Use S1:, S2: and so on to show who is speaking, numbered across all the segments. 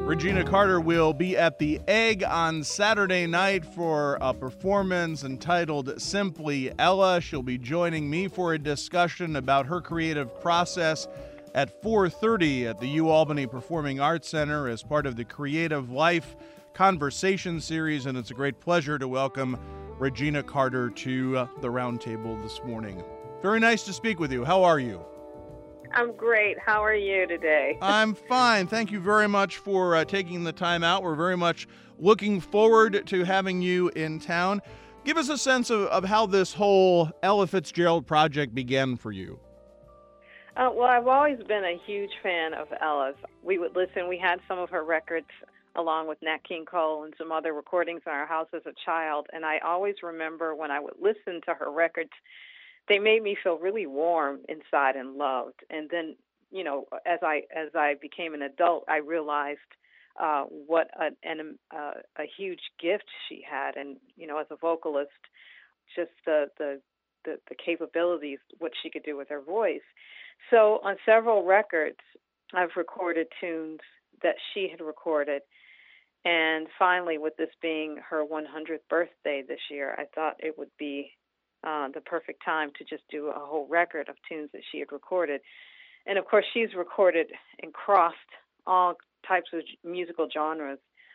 S1: Regina Carter will be at the Egg on Saturday night for a performance entitled Simply Ella. She'll be joining me for a discussion about her creative process at 4:30 at the UAlbany Performing Arts Center as part of the Creative Life Conversation Series, and it's a great pleasure to welcome Regina Carter to the Roundtable this morning. Very nice to speak with you. How are you?
S2: I'm great. How are you today?
S1: I'm fine. Thank you very much for taking the time out. We're very much looking forward to having you in town. Give us a sense of how this whole Ella Fitzgerald project began for you.
S2: Well, I've always been a huge fan of Ella's. We would listen. We had some of her records along with Nat King Cole and some other recordings in our house as a child. And I always remember when I would listen to her records, they made me feel really warm inside and loved. And then, you know, as I became an adult, I realized what a huge gift she had, and you know, as a vocalist, just the capabilities, what she could do with her voice. So on several records, I've recorded tunes that she had recorded. And finally, with this being her 100th birthday this year, I thought it would be the perfect time to just do a whole record of tunes that she had recorded. And of course, she's recorded and crossed all types of musical genres,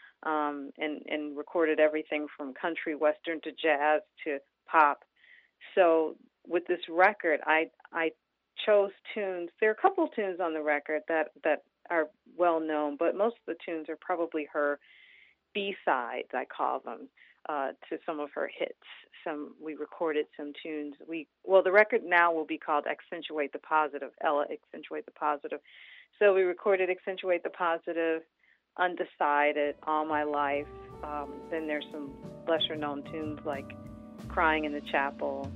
S2: and recorded everything from country, western to jazz to pop. So with this record, I chose tunes. There are a couple of tunes on the record that are well known, but most of the tunes are probably her B-sides, I call them, to some of her hits. We recorded some tunes. The record now will be called Accentuate the Positive, Ella Accentuate the Positive. So we recorded Accentuate the Positive, Undecided, All My Life. Then there's some lesser known tunes like Crying in the Chapel.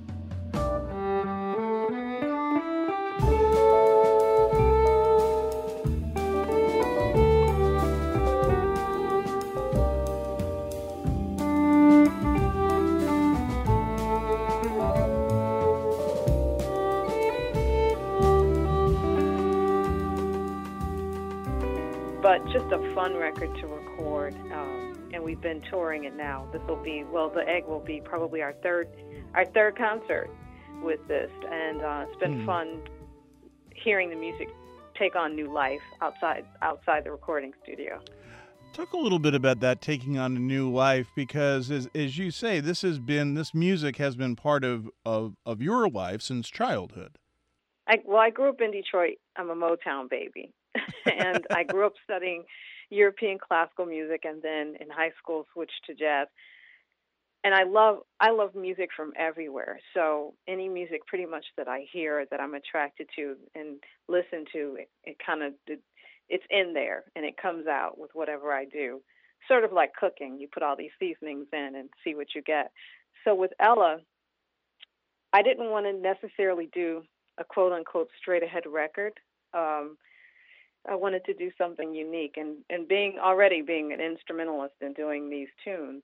S2: But just a fun record to record, and we've been touring it now. This will be, the Egg will be probably our third concert with this, and it's been fun hearing the music take on new life outside the recording studio.
S1: Talk a little bit about that taking on a new life, because as you say, this music has been part of your life since childhood.
S2: I grew up in Detroit. I'm a Motown baby. And I grew up studying European classical music, and then in high school switched to jazz. And I love music from everywhere. So any music pretty much that I hear that I'm attracted to and listen to, it's in there and it comes out with whatever I do. Sort of like cooking. You put all these seasonings in and see what you get. So with Ella, I didn't want to necessarily do a quote unquote straight ahead record. I wanted to do something unique, and being an instrumentalist and doing these tunes,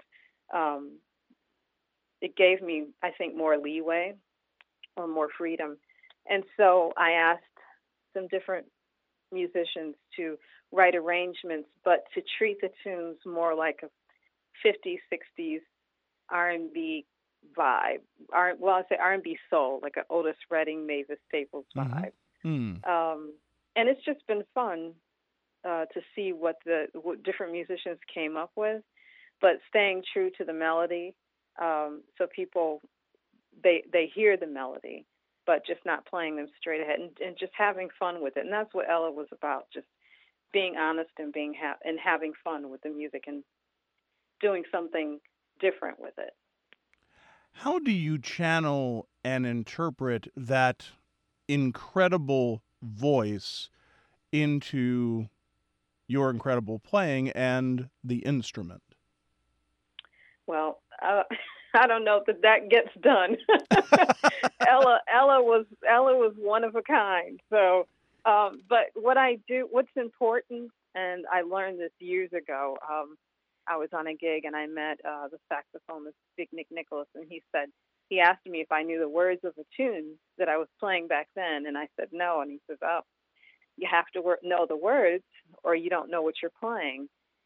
S2: it gave me, I think, more leeway or more freedom. And so I asked some different musicians to write arrangements, but to treat the tunes more like a 50s, 60s R&B vibe. I say R&B soul, like an Otis Redding, Mavis Staples vibe. Mm-hmm. And it's just been fun to see what different musicians came up with, but staying true to the melody. So people, they hear the melody, but just not playing them straight ahead and just having fun with it. And that's what Ella was about, just being honest and and having fun with the music and doing something different with it.
S1: How do you channel and interpret that incredible voice into your incredible playing and the instrument?
S2: Well, I don't know that gets done. Ella was one of a kind. So, but what's important, and I learned this years ago. I was on a gig and I met the saxophonist Big Nick Nicholas, and he asked me if I knew the words of a tune that I was playing back then, and I said no, and he says, "Oh, you have to know the words, or you don't know what you're playing."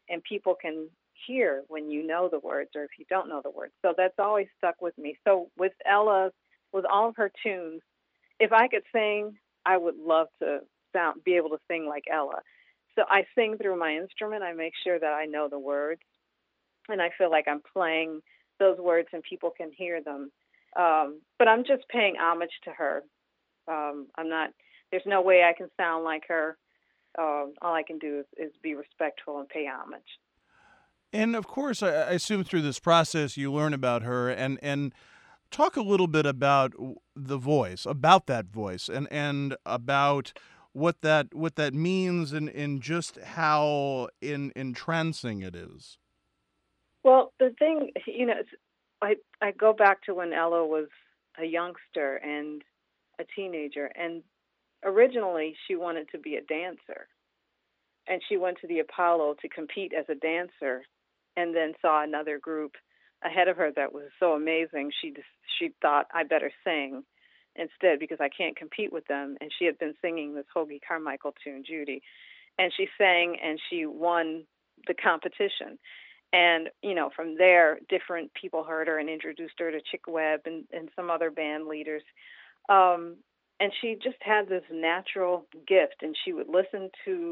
S2: and people can hear when you know the words or if you don't know the words. So that's always stuck with me. So with Ella, with all of her tunes, if I could sing, I would love to be able to sing like Ella. So I sing through my instrument. I make sure that I know the words, and I feel like I'm playing those words and people can hear them. But I'm just paying homage to her. I'm not. There's no way I can sound like her. All I can do is be respectful and pay homage.
S1: And of course, I assume through this process you learn about her and talk a little bit about the voice, about that voice, and about what that means and just how entrancing it is.
S2: Well, the thing, I go back to when Ella was a youngster and a teenager, and originally she wanted to be a dancer, and she went to the Apollo to compete as a dancer, and then saw another group ahead of her that was so amazing. She thought I better sing instead because I can't compete with them. And she had been singing this Hoagie Carmichael tune, Judy, and she sang and she won the competition. And from there, different people heard her and introduced her to Chick Webb and some other band leaders. Um, and she just had this natural gift, and she would listen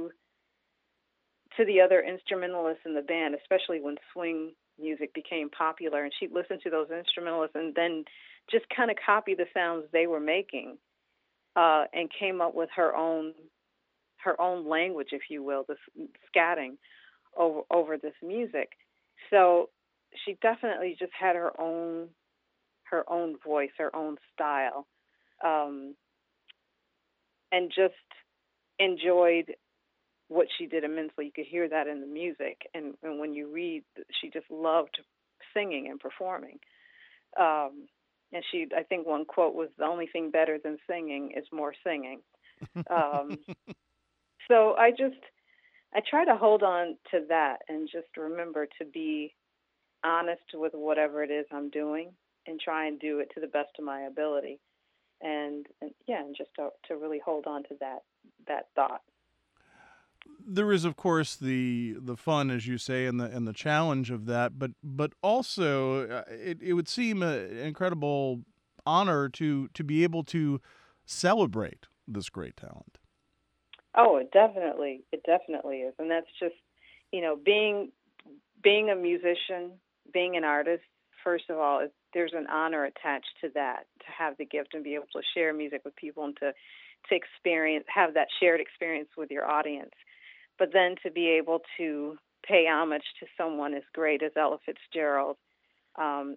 S2: to the other instrumentalists in the band, especially when swing music became popular. And she'd listen to those instrumentalists and then just kind of copy the sounds they were making, and came up with her own language, if you will, this scatting over this music. So she definitely just had her own voice, her own style, um, and just enjoyed what she did immensely. You could hear that in the music, and when you read, she just loved singing and performing. And I think one quote was, "The only thing better than singing is more singing." Um, so I try to hold on to that and just remember to be honest with whatever it is I'm doing and try and do it to the best of my ability. And yeah, and just to really hold on to that thought.
S1: There is, of course, the fun, as you say, and the challenge of that, but also it would seem an incredible honor to be able to celebrate this great talent.
S2: Oh, it definitely is, and that's just being a musician, being an artist. First of all, there's an honor attached to that, to have the gift and be able to share music with people and to experience, have that shared experience with your audience. But then to be able to pay homage to someone as great as Ella Fitzgerald, um,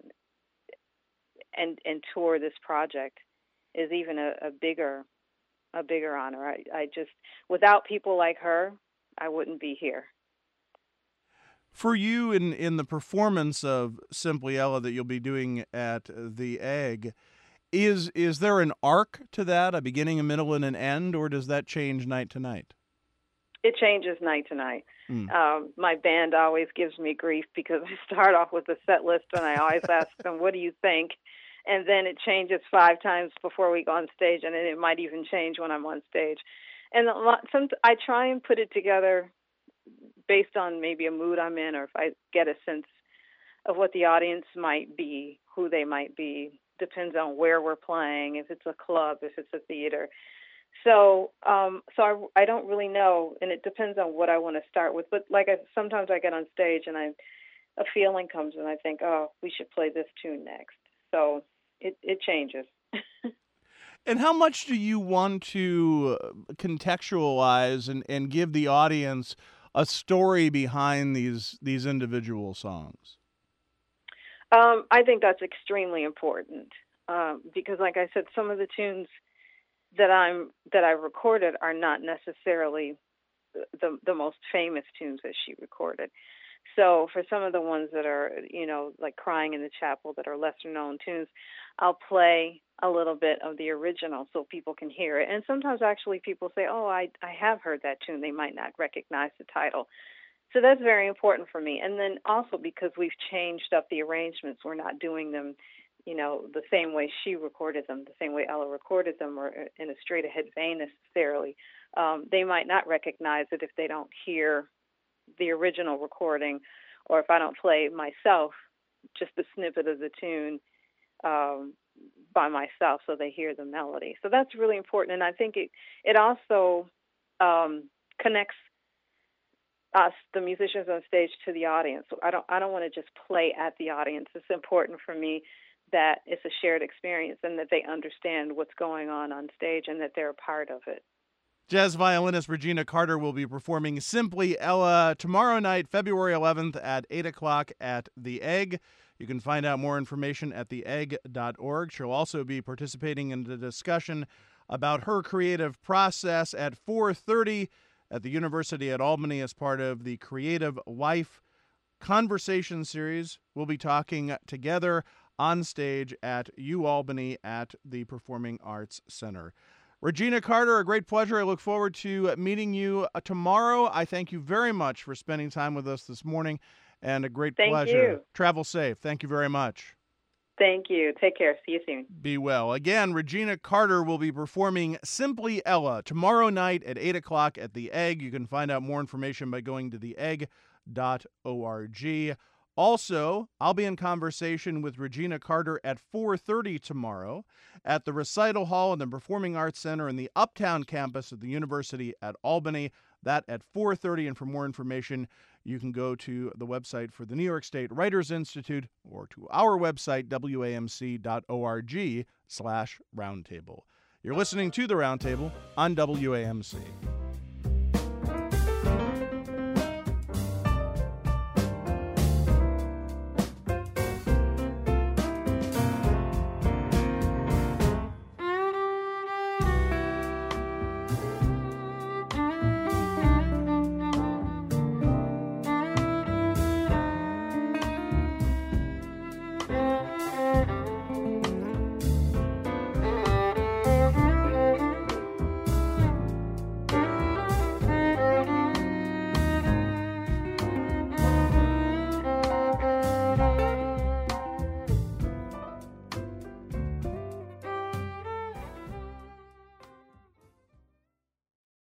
S2: and tour this project is even a bigger honor. I just, without people like her, I wouldn't be here.
S1: For you, in the performance of Simply Ella that you'll be doing at the Egg, is there an arc to that, a beginning, a middle, and an end, or does that change night to night?
S2: It changes night to night.
S1: Mm.
S2: My band always gives me grief because I start off with a set list and I always ask them, "What do you think?" And then it changes 5 times before we go on stage, and then it might even change when I'm on stage. And I try and put it together based on maybe a mood I'm in, or if I get a sense of what the audience might be, who they might be. Depends on where we're playing, if it's a club, if it's a theater. So I don't really know, and it depends on what I want to start with. But sometimes I get on stage and a feeling comes, and I think, oh, we should play this tune next. So it changes.
S1: And how much do you want to contextualize and give the audience a story behind these individual songs?
S2: I think that's extremely important, because, like I said, some of the tunes that I recorded are not necessarily the most famous tunes that she recorded. So for some of the ones that are, like Crying in the Chapel, that are lesser known tunes, I'll play a little bit of the original so people can hear it. And sometimes actually people say, "Oh, I have heard that tune." They might not recognize the title. So that's very important for me. And then also because we've changed up the arrangements, we're not doing them, the same way she recorded them, the same way Ella recorded them, or in a straight ahead vein necessarily. They might not recognize it if they don't hear the original recording, or if I don't play myself, just a snippet of the tune by myself so they hear the melody. So that's really important. And I think it also connects us, the musicians on stage, to the audience. So I don't want to just play at the audience. It's important for me that it's a shared experience and that they understand what's going on stage and that they're a part of it.
S1: Jazz violinist Regina Carter will be performing Simply Ella tomorrow night, February 11th at 8 o'clock at The Egg. You can find out more information at theegg.org. She'll also be participating in the discussion about her creative process at 4:30 at the University at Albany as part of the Creative Life Conversation Series. We'll be talking together on stage at UAlbany at the Performing Arts Center. Regina Carter, a great pleasure. I look forward to meeting you tomorrow. I thank you very much for spending time with us this morning, and a great pleasure.
S2: Thank you.
S1: Travel safe. Thank you very much.
S2: Thank you. Take care. See you soon.
S1: Be well. Again, Regina Carter will be performing Simply Ella tomorrow night at 8 o'clock at The Egg. You can find out more information by going to theegg.org. Also, I'll be in conversation with Regina Carter at 4:30 tomorrow at the Recital Hall in the Performing Arts Center in the Uptown campus of the University at Albany. That at 4:30, and for more information, you can go to the website for the New York State Writers Institute or to our website, wamc.org/roundtable. You're listening to The Roundtable on WAMC.